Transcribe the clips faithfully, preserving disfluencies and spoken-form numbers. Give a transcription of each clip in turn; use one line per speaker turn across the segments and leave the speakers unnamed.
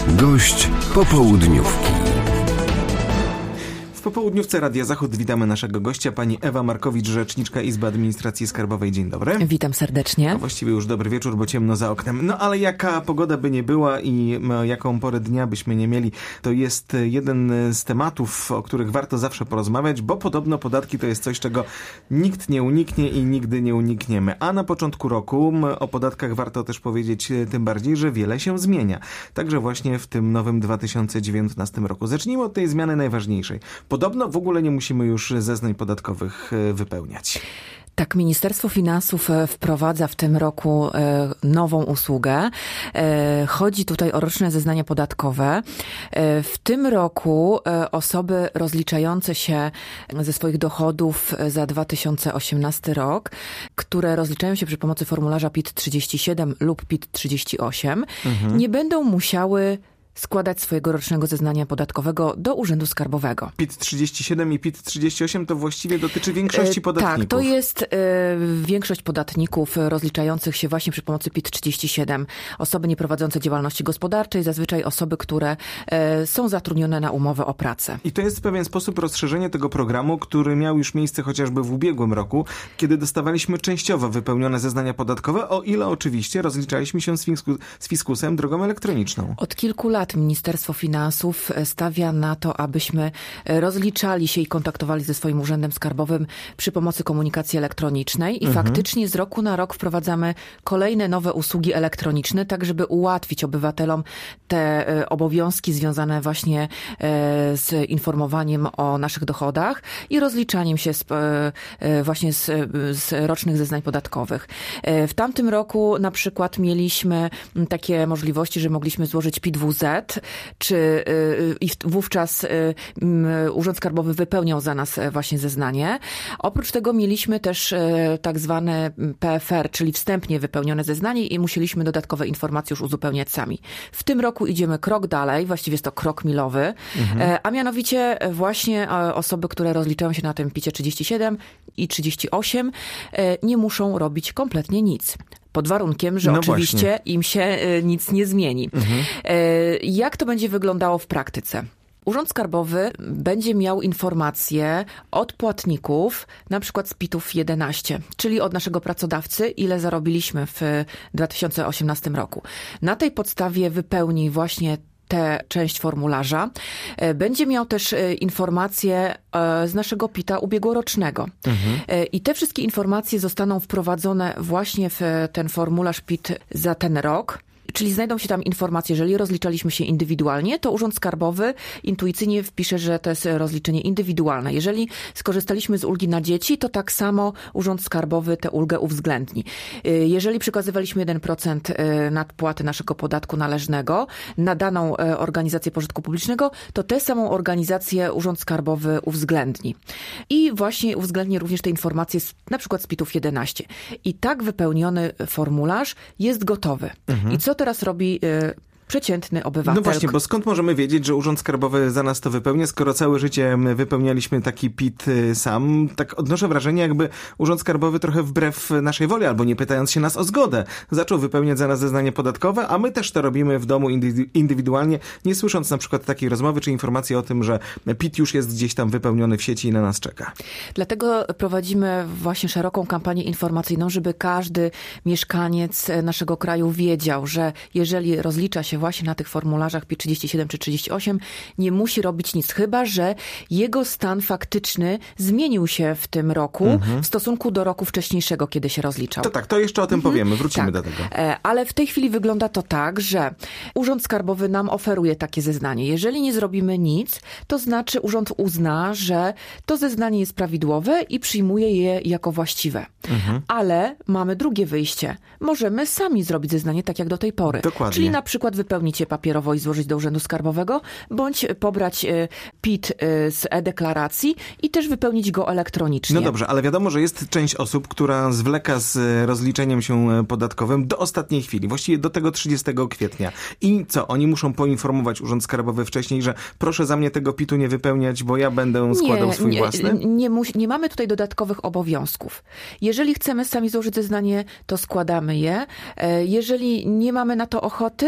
Gość popołudniówki.
W popołudniówce Radia Zachód witamy naszego gościa, pani Ewa Markowicz, rzeczniczka Izby Administracji Skarbowej. Dzień dobry.
Witam serdecznie.
A właściwie już dobry wieczór, bo ciemno za oknem. No ale jaka pogoda by nie była i jaką porę dnia byśmy nie mieli, to jest jeden z tematów, o których warto zawsze porozmawiać, bo podobno podatki to jest coś, czego nikt nie uniknie i nigdy nie unikniemy. A na początku roku o podatkach warto też powiedzieć tym bardziej, że wiele się zmienia. Także właśnie w tym nowym dwa tysiące dziewiętnastym roku. Zacznijmy od tej zmiany najważniejszej. Podobno w ogóle nie musimy już zeznań podatkowych wypełniać.
Tak, Ministerstwo Finansów wprowadza w tym roku nową usługę. Chodzi tutaj o roczne zeznania podatkowe. W tym roku osoby rozliczające się ze swoich dochodów za dwa tysiące osiemnasty rok, które rozliczają się przy pomocy formularza P I T trzydzieści siedem lub P I T trzydzieści osiem, mhm. nie będą musiały składać swojego rocznego zeznania podatkowego do Urzędu Skarbowego.
P I T trzydzieści siedem i P I T trzydzieści osiem to właściwie dotyczy większości podatników.
Tak, to jest y, większość podatników rozliczających się właśnie przy pomocy P I T trzydzieści siedem. Osoby nieprowadzące działalności gospodarczej, zazwyczaj osoby, które y, są zatrudnione na umowę o pracę.
I to jest w pewien sposób rozszerzenie tego programu, który miał już miejsce chociażby w ubiegłym roku, kiedy dostawaliśmy częściowo wypełnione zeznania podatkowe, o ile oczywiście rozliczaliśmy się z, fisku, z fiskusem drogą elektroniczną.
Od kilku lat Ministerstwo Finansów stawia na to, abyśmy rozliczali się i kontaktowali ze swoim urzędem skarbowym przy pomocy komunikacji elektronicznej i mhm. faktycznie z roku na rok wprowadzamy kolejne nowe usługi elektroniczne, tak żeby ułatwić obywatelom te obowiązki związane właśnie z informowaniem o naszych dochodach i rozliczaniem się z, właśnie z, z rocznych zeznań podatkowych. W tamtym roku na przykład mieliśmy takie możliwości, że mogliśmy złożyć P I T W Z, czy i wówczas Urząd Skarbowy wypełniał za nas właśnie zeznanie. Oprócz tego mieliśmy też tak zwane P F R, czyli wstępnie wypełnione zeznanie i musieliśmy dodatkowe informacje już uzupełniać sami. W tym roku idziemy krok dalej, właściwie jest to krok milowy, mhm. a mianowicie właśnie osoby, które rozliczają się na tym P I T trzydzieści siedem i trzydzieści osiem nie muszą robić kompletnie nic. Pod warunkiem, że no oczywiście właśnie. im się nic nie zmieni. Mhm. Jak to będzie wyglądało w praktyce? Urząd Skarbowy będzie miał informacje od płatników, na przykład z P I T ów jedenaście, czyli od naszego pracodawcy, ile zarobiliśmy w dwa tysiące osiemnastym roku. Na tej podstawie wypełni właśnie tę część formularza. Będzie miał też informacje z naszego P I T a ubiegłorocznego. Mhm. I te wszystkie informacje zostaną wprowadzone właśnie w ten formularz P I T za ten rok. Czyli znajdą się tam informacje, jeżeli rozliczaliśmy się indywidualnie, to Urząd Skarbowy intuicyjnie wpisze, że to jest rozliczenie indywidualne. Jeżeli skorzystaliśmy z ulgi na dzieci, to tak samo Urząd Skarbowy tę ulgę uwzględni. Jeżeli przekazywaliśmy jeden procent nadpłaty naszego podatku należnego na daną organizację pożytku publicznego, to tę samą organizację Urząd Skarbowy uwzględni. I właśnie uwzględni również te informacje z, na przykład z P I T ów jedenaście. I tak wypełniony formularz jest gotowy. Mhm. I co teraz robi y, przeciętny obywatel?
No właśnie, bo skąd możemy wiedzieć, że Urząd Skarbowy za nas to wypełnia, skoro całe życie wypełnialiśmy taki P I T sam? Tak odnoszę wrażenie, jakby Urząd Skarbowy trochę wbrew naszej woli, albo nie pytając się nas o zgodę, zaczął wypełniać za nas zeznanie podatkowe, a my też to robimy w domu indywidualnie, nie słysząc na przykład takiej rozmowy czy informacji o tym, że P I T już jest gdzieś tam wypełniony w sieci i na nas czeka.
Dlatego prowadzimy właśnie szeroką kampanię informacyjną, żeby każdy mieszkaniec naszego kraju wiedział, że jeżeli rozlicza się właśnie na tych formularzach P I T trzydzieści siedem czy trzydzieści osiem, nie musi robić nic, chyba że jego stan faktyczny zmienił się w tym roku mhm. w stosunku do roku wcześniejszego, kiedy się rozliczał.
To tak, to jeszcze o tym mhm. powiemy, wrócimy
tak.
do tego.
Ale w tej chwili wygląda to tak, że Urząd Skarbowy nam oferuje takie zeznanie. Jeżeli nie zrobimy nic, to znaczy urząd uzna, że to zeznanie jest prawidłowe i przyjmuje je jako właściwe. Mhm. Ale mamy drugie wyjście. Możemy sami zrobić zeznanie tak jak do tej pory.
Dokładnie.
Czyli na przykład wypełnić je papierowo i złożyć do Urzędu Skarbowego, bądź pobrać P I T z e-deklaracji i też wypełnić go elektronicznie.
No dobrze, ale wiadomo, że jest część osób, która zwleka z rozliczeniem się podatkowym do ostatniej chwili, właściwie do tego trzydziestego kwietnia. I co? Oni muszą poinformować Urząd Skarbowy wcześniej, że proszę za mnie tego P I T u nie wypełniać, bo ja będę składał
nie,
swój
nie,
własny?
Nie, nie, nie mamy tutaj dodatkowych obowiązków. Jeżeli chcemy sami złożyć zeznanie, to składamy je. Jeżeli nie mamy na to ochoty, to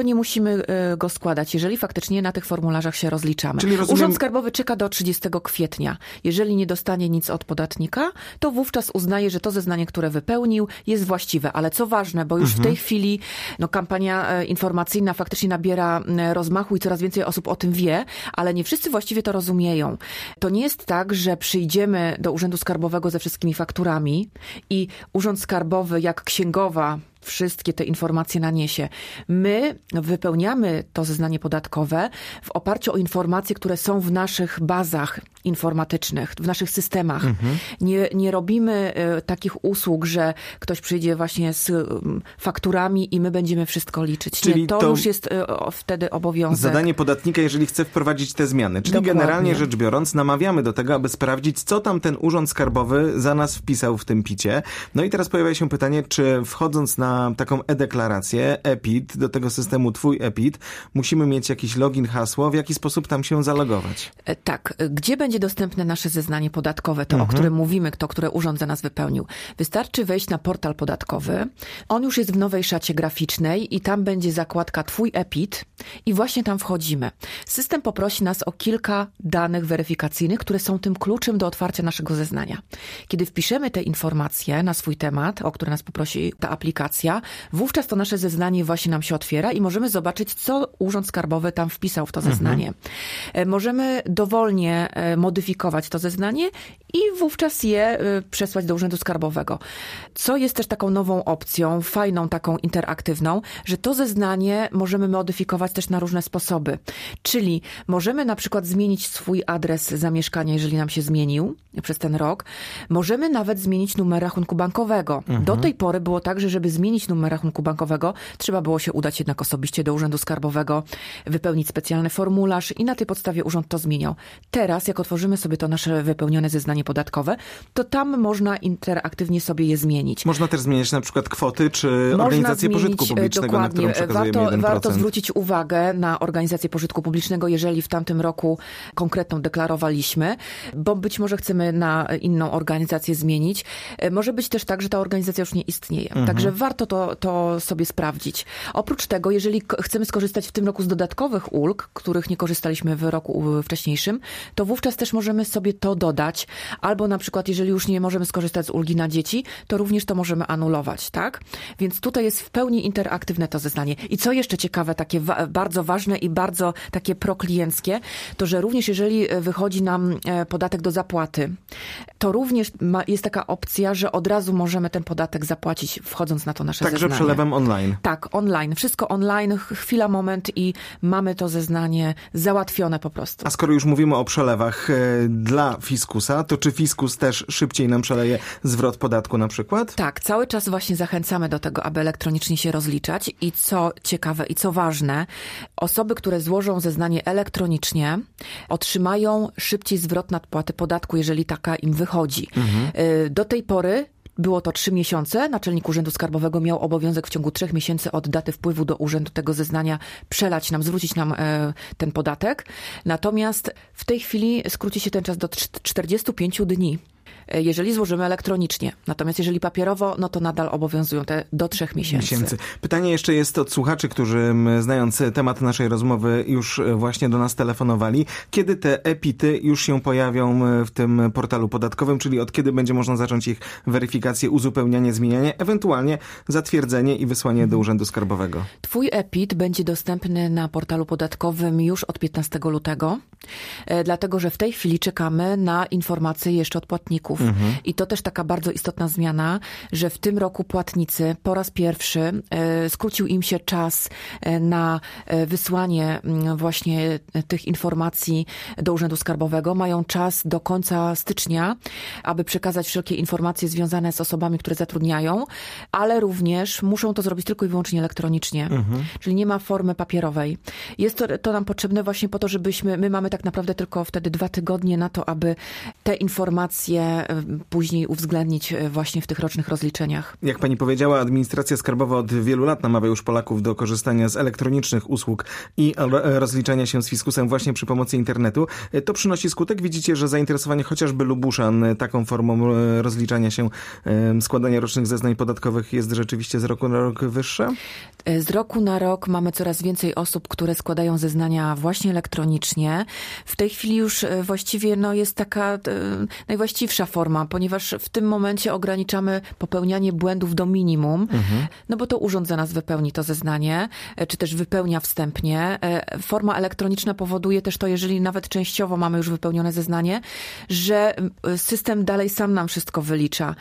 to nie musimy go składać, jeżeli faktycznie na tych formularzach się rozliczamy.
Czyli rozumiem...
Urząd Skarbowy czeka do trzydziestego kwietnia. Jeżeli nie dostanie nic od podatnika, to wówczas uznaje, że to zeznanie, które wypełnił, jest właściwe. Ale co ważne, bo już mhm. w tej chwili no, kampania informacyjna faktycznie nabiera rozmachu i coraz więcej osób o tym wie, ale nie wszyscy właściwie to rozumieją. To nie jest tak, że przyjdziemy do Urzędu Skarbowego ze wszystkimi fakturami i Urząd Skarbowy jak księgowa wszystkie te informacje naniesie. My wypełniamy to zeznanie podatkowe w oparciu o informacje, które są w naszych bazach informatycznych, w naszych systemach. Mhm. Nie, nie robimy y, takich usług, że ktoś przyjdzie właśnie z y, fakturami i my będziemy wszystko liczyć.
Czyli
nie, to,
to
już jest y, o, wtedy obowiązek.
Zadanie podatnika, jeżeli chce wprowadzić te zmiany. Czyli Dokładnie. Generalnie rzecz biorąc, namawiamy do tego, aby sprawdzić, co tam ten Urząd Skarbowy za nas wpisał w tym picie. No i teraz pojawia się pytanie, czy wchodząc na taką e-deklarację, e-pit, do tego systemu Twój e-pit, musimy mieć jakiś login, hasło, w jaki sposób tam się zalogować?
Tak. Gdzie będzie dostępne nasze zeznanie podatkowe, to mhm. o którym mówimy, to, które urząd za nas wypełnił? Wystarczy wejść na portal podatkowy. On już jest w nowej szacie graficznej i tam będzie zakładka Twój e-pit i właśnie tam wchodzimy. System poprosi nas o kilka danych weryfikacyjnych, które są tym kluczem do otwarcia naszego zeznania. Kiedy wpiszemy te informacje na swój temat, o które nas poprosi ta aplikacja, wówczas to nasze zeznanie właśnie nam się otwiera i możemy zobaczyć, co Urząd Skarbowy tam wpisał w to zeznanie. Mhm. Możemy dowolnie modyfikować to zeznanie i wówczas je przesłać do Urzędu Skarbowego. Co jest też taką nową opcją, fajną, taką interaktywną, że to zeznanie możemy modyfikować też na różne sposoby. Czyli możemy na przykład zmienić swój adres zamieszkania, jeżeli nam się zmienił przez ten rok. Możemy nawet zmienić numer rachunku bankowego. Mhm. Do tej pory było tak, że żeby zmienić numer rachunku bankowego, trzeba było się udać jednak osobiście do Urzędu Skarbowego, wypełnić specjalny formularz i na tej podstawie urząd to zmieniał. Teraz, jak otworzymy sobie to nasze wypełnione zeznanie podatkowe, to tam można interaktywnie sobie je zmienić.
Można też zmieniać na przykład kwoty, czy można organizację zmienić, pożytku publicznego, dokładnie. Na którą przekazujemy
warto,
jeden procent.
Warto zwrócić uwagę na organizację pożytku publicznego, jeżeli w tamtym roku konkretną deklarowaliśmy, bo być może chcemy na inną organizację zmienić. Może być też tak, że ta organizacja już nie istnieje. Mhm. Także warto to, to sobie sprawdzić. Oprócz tego, jeżeli chcemy skorzystać w tym roku z dodatkowych ulg, których nie korzystaliśmy w roku wcześniejszym, to wówczas też możemy sobie to dodać. Albo na przykład, jeżeli już nie możemy skorzystać z ulgi na dzieci, to również to możemy anulować, tak? Więc tutaj jest w pełni interaktywne to zeznanie. I co jeszcze ciekawe, takie wa- bardzo ważne i bardzo takie proklienckie, to że również jeżeli wychodzi nam podatek do zapłaty, to również ma, jest taka opcja, że od razu możemy ten podatek zapłacić, wchodząc na to nasze
Także
zeznanie.
przelewem online.
Tak, online. Wszystko online, chwila, moment i mamy to zeznanie załatwione po prostu.
A skoro już mówimy o przelewach e, dla fiskusa, to czy fiskus też szybciej nam przeleje zwrot podatku na przykład?
Tak, cały czas właśnie zachęcamy do tego, aby elektronicznie się rozliczać i co ciekawe i co ważne, osoby, które złożą zeznanie elektronicznie, otrzymają szybciej zwrot nadpłaty podatku, jeżeli taka im wychodzi. Mhm. Do tej pory było to trzy miesiące. Naczelnik Urzędu Skarbowego miał obowiązek w ciągu trzech miesięcy od daty wpływu do urzędu tego zeznania przelać nam, zwrócić nam e, ten podatek. Natomiast w tej chwili skróci się ten czas do czterdziestu pięciu dni, jeżeli złożymy elektronicznie. Natomiast jeżeli papierowo, no to nadal obowiązują te do trzech miesięcy. miesięcy.
Pytanie jeszcze jest od słuchaczy, którzy znając temat naszej rozmowy już właśnie do nas telefonowali. Kiedy te e-pity już się pojawią w tym portalu podatkowym, czyli od kiedy będzie można zacząć ich weryfikację, uzupełnianie, zmienianie, ewentualnie zatwierdzenie i wysłanie do Urzędu Skarbowego?
Twój e-pit będzie dostępny na portalu podatkowym już od piętnastego lutego, dlatego że w tej chwili czekamy na informacje jeszcze od płatników. Mhm. I to też taka bardzo istotna zmiana, że w tym roku płatnicy po raz pierwszy e, skrócił im się czas e, na e, wysłanie m, właśnie tych informacji do Urzędu Skarbowego. Mają czas do końca stycznia, aby przekazać wszelkie informacje związane z osobami, które zatrudniają, ale również muszą to zrobić tylko i wyłącznie elektronicznie. Mhm. Czyli nie ma formy papierowej. Jest to, to nam potrzebne właśnie po to, żebyśmy, my mamy tak naprawdę tylko wtedy dwa tygodnie na to, aby te informacje je później uwzględnić właśnie w tych rocznych rozliczeniach.
Jak pani powiedziała, administracja skarbowa od wielu lat namawia już Polaków do korzystania z elektronicznych usług i rozliczania się z fiskusem właśnie przy pomocy internetu. To przynosi skutek? Widzicie, że zainteresowanie chociażby Lubuszan taką formą rozliczania się, składania rocznych zeznań podatkowych jest rzeczywiście z roku na rok wyższe?
Z roku na rok mamy coraz więcej osób, które składają zeznania właśnie elektronicznie. W tej chwili już właściwie no, jest taka e, najwłaściwsza forma, ponieważ w tym momencie ograniczamy popełnianie błędów do minimum, mhm. no bo to urząd za nas wypełni to zeznanie, czy też wypełnia wstępnie. Forma elektroniczna powoduje też to, jeżeli nawet częściowo mamy już wypełnione zeznanie, że system dalej sam nam wszystko wylicza.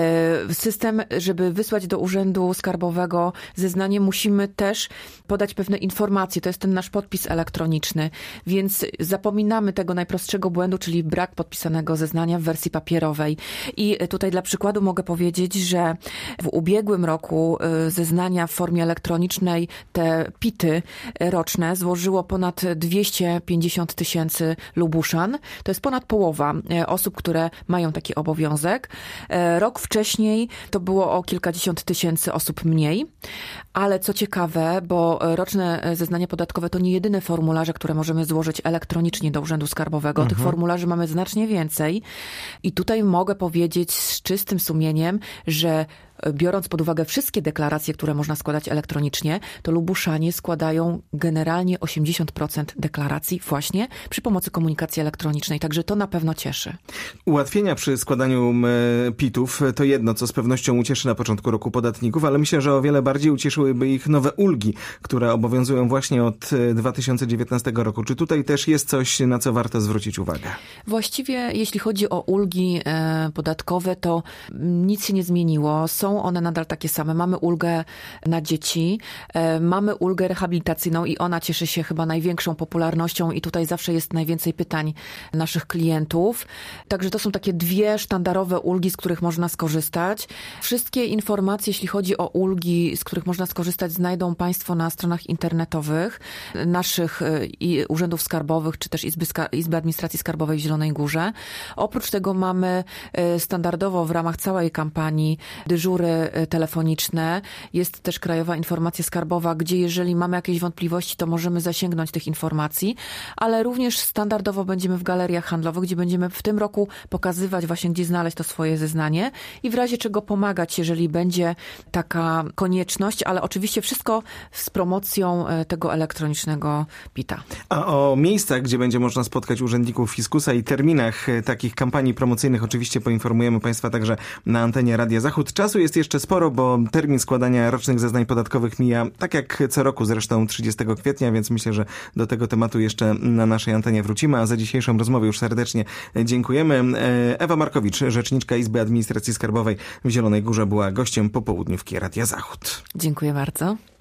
System, żeby wysłać do Urzędu Skarbowego zeznanie, musimy też podać pewne informacje. To jest ten nasz podpis elektroniczny, więc zapominamy tego najprostszego błędu, czyli brak podpisanego zeznania w wersji papierowej. I tutaj dla przykładu mogę powiedzieć, że w ubiegłym roku zeznania w formie elektronicznej, te pity roczne złożyło ponad dwieście pięćdziesiąt tysięcy Lubuszan. To jest ponad połowa osób, które mają taki obowiązek. Rok wcześniej to było o kilkadziesiąt tysięcy osób mniej, ale co ciekawe, bo roczne zeznania podatkowe to nie jedyne formularze, które możemy złożyć elektronicznie do Urzędu Skarbowego. Mhm. Tych formularzy mamy znacznie więcej i tutaj mogę powiedzieć z czystym sumieniem, że biorąc pod uwagę wszystkie deklaracje, które można składać elektronicznie, to Lubuszanie składają generalnie osiemdziesiąt procent deklaracji właśnie przy pomocy komunikacji elektronicznej. Także to na pewno cieszy.
Ułatwienia przy składaniu pitów to jedno, co z pewnością ucieszy na początku roku podatników, ale myślę, że o wiele bardziej ucieszyłyby ich nowe ulgi, które obowiązują właśnie od dwa tysiące dziewiętnastego roku. Czy tutaj też jest coś, na co warto zwrócić uwagę?
Właściwie jeśli chodzi o ulgi podatkowe, to nic się nie zmieniło. Są one nadal takie same. Mamy ulgę na dzieci, mamy ulgę rehabilitacyjną i ona cieszy się chyba największą popularnością i tutaj zawsze jest najwięcej pytań naszych klientów. Także to są takie dwie sztandarowe ulgi, z których można skorzystać. Wszystkie informacje, jeśli chodzi o ulgi, z których można skorzystać, znajdą Państwo na stronach internetowych naszych i urzędów skarbowych, czy też Izby, Izby Administracji Skarbowej w Zielonej Górze. Oprócz tego mamy standardowo w ramach całej kampanii dyżury telefoniczne. Jest też Krajowa Informacja Skarbowa, gdzie jeżeli mamy jakieś wątpliwości, to możemy zasięgnąć tych informacji, ale również standardowo będziemy w galeriach handlowych, gdzie będziemy w tym roku pokazywać właśnie, gdzie znaleźć to swoje zeznanie i w razie czego pomagać, jeżeli będzie taka konieczność, ale oczywiście wszystko z promocją tego elektronicznego pita.
A o miejscach, gdzie będzie można spotkać urzędników fiskusa i terminach takich kampanii promocyjnych oczywiście poinformujemy Państwa także na antenie Radia Zachód. Czasu jest jeszcze sporo, bo termin składania rocznych zeznań podatkowych mija tak jak co roku, zresztą trzydziestego kwietnia, więc myślę, że do tego tematu jeszcze na naszej antenie wrócimy, a za dzisiejszą rozmowę już serdecznie dziękujemy. Ewa Markowicz, rzeczniczka Izby Administracji Skarbowej w Zielonej Górze, była gościem popołudniówki Radia Zachód.
Dziękuję bardzo.